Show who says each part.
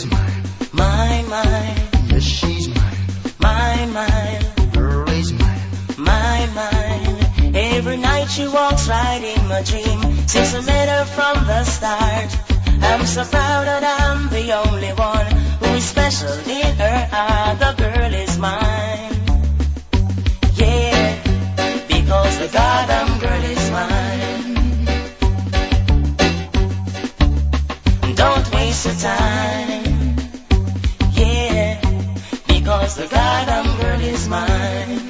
Speaker 1: is mine.
Speaker 2: My.
Speaker 1: Yes, she's mine.
Speaker 2: My.
Speaker 1: Girl is mine.
Speaker 2: My. Every night she walks right in my dream. Since I met her from the start, I'm so proud that I'm the only one who is special in her heart. The girl is mine. Yeah, because the goddamn girl is mine. Don't waste your time. Yeah, because the goddamn girl is mine.